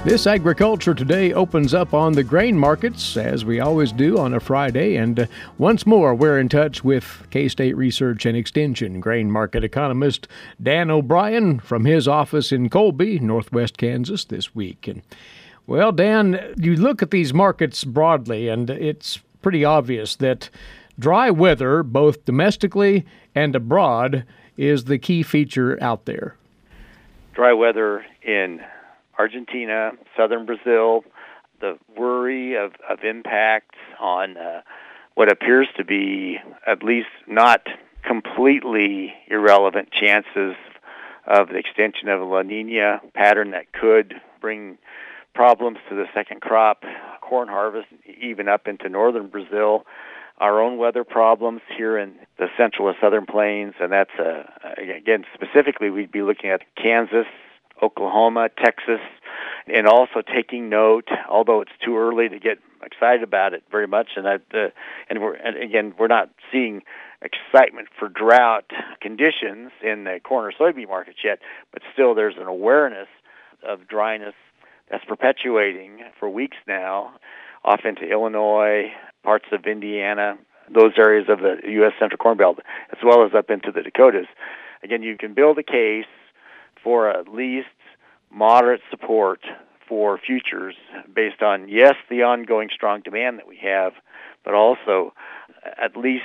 This Agriculture Today opens up on the grain markets, as we always do on a Friday. And once more, we're in touch with K-State Research and Extension grain market economist Dan O'Brien from his office in Colby, northwest Kansas, this week. And well, Dan, you look at these markets broadly, and it's pretty obvious that dry weather, both domestically and abroad, is the key feature out there. Dry weather in Argentina, southern Brazil, the worry of impacts on what appears to be at least not completely irrelevant chances of the extension of a La Nina pattern that could bring problems to the second crop corn harvest, even up into northern Brazil. Our own weather problems here in the central and southern plains, and that's, again, specifically we'd be looking at Kansas, Oklahoma, Texas, and also taking note, although it's too early to get excited about it very much, and we're not seeing excitement for drought conditions in the corn or soybean markets yet, but still there's an awareness of dryness that's perpetuating for weeks now, off into Illinois, parts of Indiana, those areas of the U.S. Central Corn Belt, as well as up into the Dakotas. Again, you can build a case for at least moderate support for futures based on, yes, the ongoing strong demand that we have, but also at least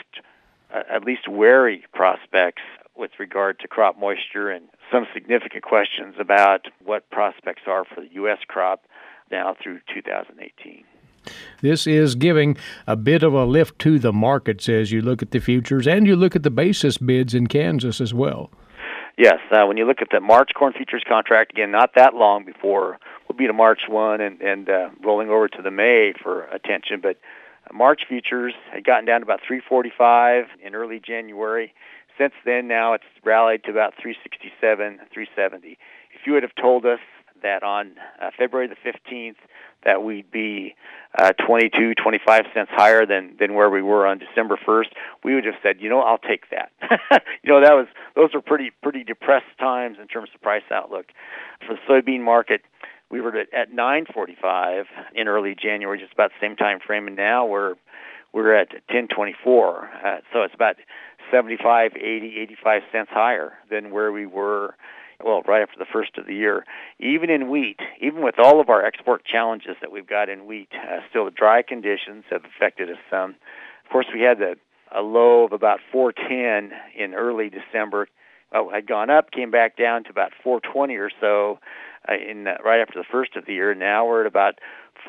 wary prospects with regard to crop moisture and some significant questions about what prospects are for the U.S. crop now through 2018. This is giving a bit of a lift to the markets as you look at the futures and you look at the basis bids in Kansas as well. Yes, when you look at the March corn futures contract, again, not that long before we'll be to March 1 and rolling over to the May for attention, but March futures had gotten down to about 345 in early January. Since then, now it's rallied to about 367, 370. If you would have told us that on February the 15th that we'd be 22, 25 cents higher than where we were on December 1st, we would have said, I'll take that. Those were pretty depressed times in terms of price outlook. For the soybean market, we were at 9.45 in early January, just about the same time frame, and now we're at 10.24. So it's about 75, 80, 85 cents higher than where we were, right after the first of the year. Even in wheat, even with all of our export challenges that we've got in wheat, still the dry conditions have affected us some. Of course, we had a low of about 410 in early December. Had gone up, came back down to about 420 or so right after the first of the year. Now we're at about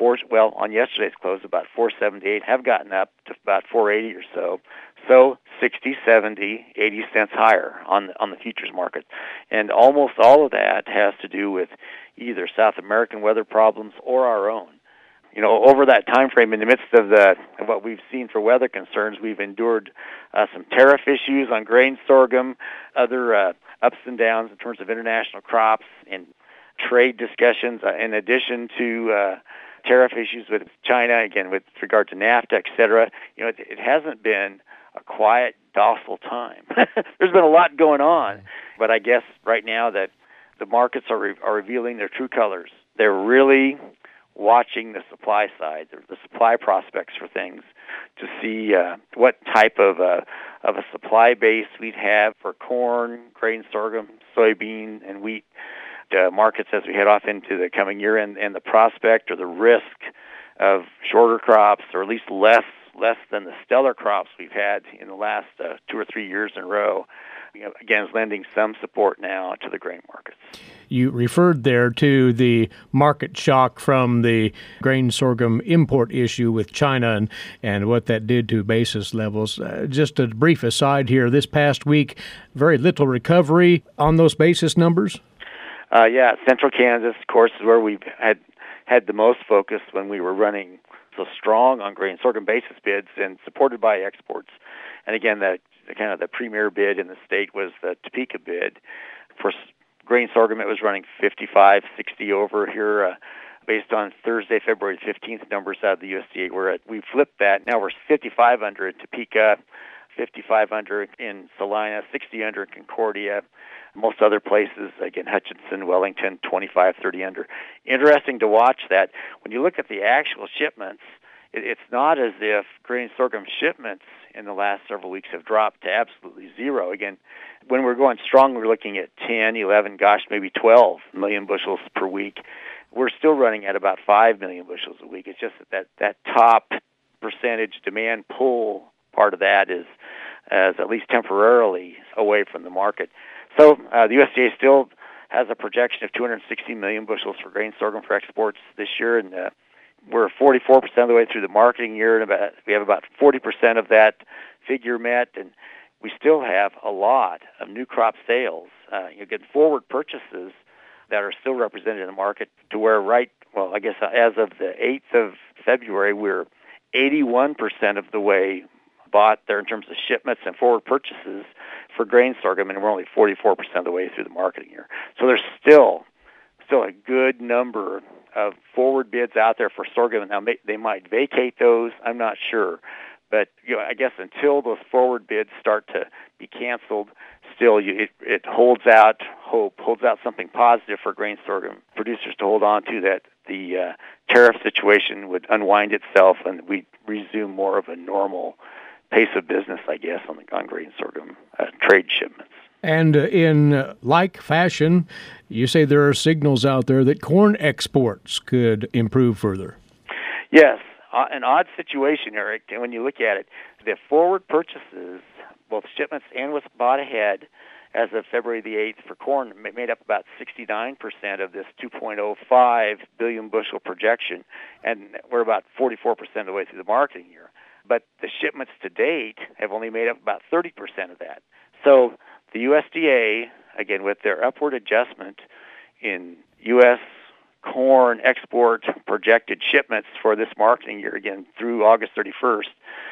on yesterday's close, about 478, have gotten up to about 480 or so. So 60, 70, 80 cents higher on the futures market. And almost all of that has to do with either South American weather problems or our own. Over that time frame, in the midst of what we've seen for weather concerns, we've endured some tariff issues on grain sorghum, other ups and downs in terms of international crops and trade discussions, in addition to tariff issues with China, again, with regard to NAFTA, et cetera. It hasn't been a quiet, docile time. There's been a lot going on, but I guess right now that the markets are revealing their true colors. They're really watching the supply side, the supply prospects for things, to see what type of a supply base we'd have for corn, grain, sorghum, soybean, and wheat markets as we head off into the coming year, and the prospect or the risk of shorter crops, or at least less than the stellar crops we've had in the last 2 or 3 years in a row, again, is lending some support now to the grain markets. You referred there to the market shock from the grain sorghum import issue with China and what that did to basis levels. Just a brief aside here, this past week, very little recovery on those basis numbers? Central Kansas, of course, is where we've had the most focus when we were running so strong on grain sorghum basis bids and supported by exports. And again, the premier bid in the state was the Topeka bid. For grain sorghum, it was running 55, 60 over here based on Thursday, February 15th numbers out of the USDA. We flipped that. Now we're 55 under at Topeka, 55 under in Salina, 60 under in Concordia. Most other places, again, Hutchinson, Wellington, 25, 30 under. Interesting to watch that. When you look at the actual shipments, it's not as if grain sorghum shipments in the last several weeks have dropped to absolutely zero. Again, when we're going strong, we're looking at 10, 11, gosh, maybe 12 million bushels per week. We're still running at about 5 million bushels a week. It's just that top percentage demand pull part of that is at least temporarily away from the market. So the USDA still has a projection of 260 million bushels for grain sorghum for exports this year, and we're 44% of the way through the marketing year, and we have about 40% of that figure met, and we still have a lot of new crop sales. You get forward purchases that are still represented in the market to where as of the 8th of February, we're 81% of the way bought there in terms of shipments and forward purchases for grain sorghum, and we're only 44% of the way through the marketing year. So there's still a good number of forward bids out there for sorghum. Now, they might vacate those, I'm not sure. But I guess until those forward bids start to be canceled, still it holds out hope, holds out something positive for grain sorghum producers to hold on to, that the tariff situation would unwind itself and we resume more of a normal pace of business, I guess, on grain sorghum trade shipments. And in like fashion, you say there are signals out there that corn exports could improve further. Yes. An odd situation, Eric, and when you look at it, the forward purchases, both shipments and what's bought ahead as of February the 8th for corn, made up about 69% of this 2.05 billion bushel projection, and we're about 44% of the way through the marketing year. But the shipments to date have only made up about 30% of that. So the USDA, again, with their upward adjustment in U.S. corn export projected shipments for this marketing year, again, through August 31st,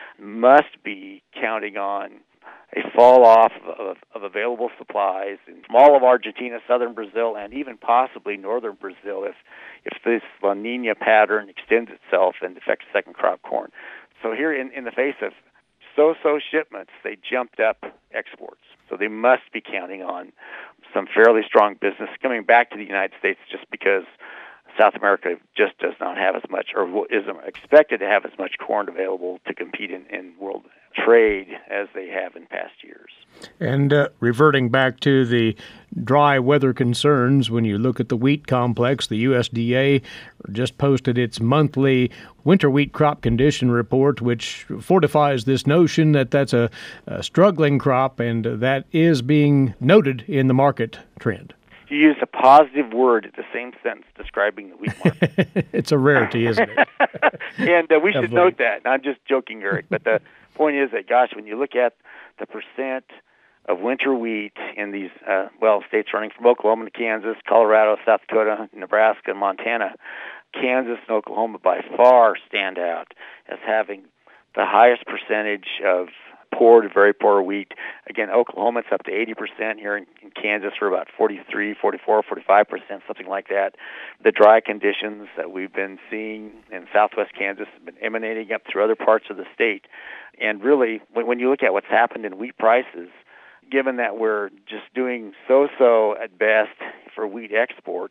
must be counting on a fall off of available supplies from all of Argentina, southern Brazil, and even possibly northern Brazil if this La Nina pattern extends itself and affects second crop corn. So here in the face of so-so shipments, they jumped up exports. So they must be counting on some fairly strong business coming back to the United States, just because South America just does not have as much, or isn't expected to have as much corn available to compete in world trade as they have in past years. And reverting back to the dry weather concerns, when you look at the wheat complex, the USDA just posted its monthly winter wheat crop condition report, which fortifies this notion that that's a struggling crop, and that is being noted in the market trend. You used a positive word at the same sentence describing the wheat market. It's a rarity, isn't it? And we should note that. I'm just joking, Eric. But the point is that, gosh, when you look at the percent of winter wheat in these, states running from Oklahoma to Kansas, Colorado, South Dakota, Nebraska, and Montana, Kansas and Oklahoma by far stand out as having the highest percentage of poor to very poor wheat. Again, Oklahoma, it's up to 80%. Here in Kansas, we're about 43, 44, 45%, something like that. The dry conditions that we've been seeing in southwest Kansas have been emanating up through other parts of the state. And really, when you look at what's happened in wheat prices, given that we're just doing so-so at best for wheat exports,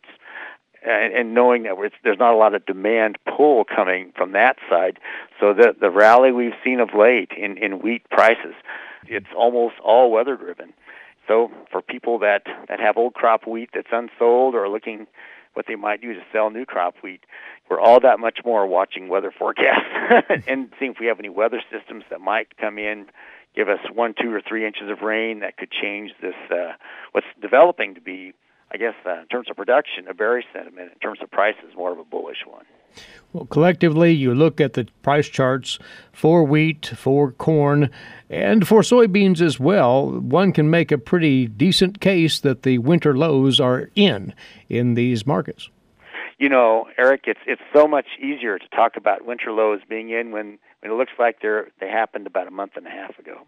and knowing that there's not a lot of demand pull coming from that side, so the rally we've seen of late in wheat prices, it's almost all weather driven. So for people that have old crop wheat that's unsold or looking what they might do to sell new crop wheat, we're all that much more watching weather forecasts and seeing if we have any weather systems that might come in, give us 1, 2, or 3 inches of rain that could change this what's developing to be, I guess, in terms of production, a bearish sentiment. In terms of prices, more of a bullish one. Well, collectively, you look at the price charts for wheat, for corn, and for soybeans as well. One can make a pretty decent case that the winter lows are in these markets. You know, Eric, it's so much easier to talk about winter lows being in when it looks like they happened about a month and a half ago.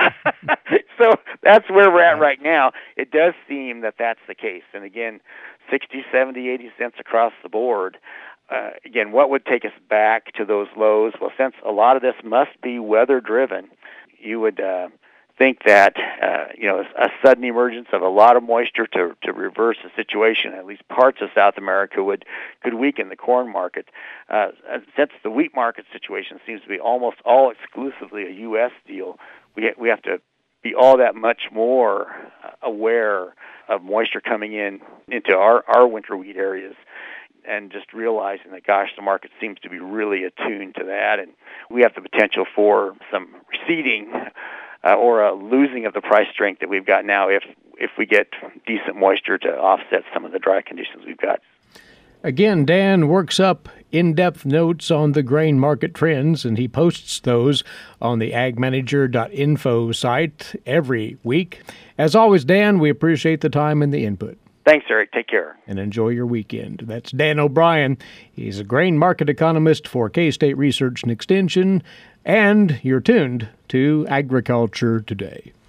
So that's where we're at right now. It does seem that that's the case. And again, 60, 70, 80 cents across the board. Again, what would take us back to those lows? Well, since a lot of this must be weather-driven, you would think that a sudden emergence of a lot of moisture to reverse the situation, at least parts of South America, could weaken the corn market. Since the wheat market situation seems to be almost all exclusively a U.S. deal, we have to be all that much more aware of moisture coming into our winter wheat areas, and just realizing that, gosh, the market seems to be really attuned to that, and we have the potential for some receding or a losing of the price strength that we've got now if we get decent moisture to offset some of the dry conditions we've got. Again, Dan works up in-depth notes on the grain market trends, and he posts those on the agmanager.info site every week. As always, Dan, we appreciate the time and the input. Thanks, Eric. Take care. And enjoy your weekend. That's Dan O'Brien. He's a grain market economist for K-State Research and Extension, and you're tuned to Agriculture Today.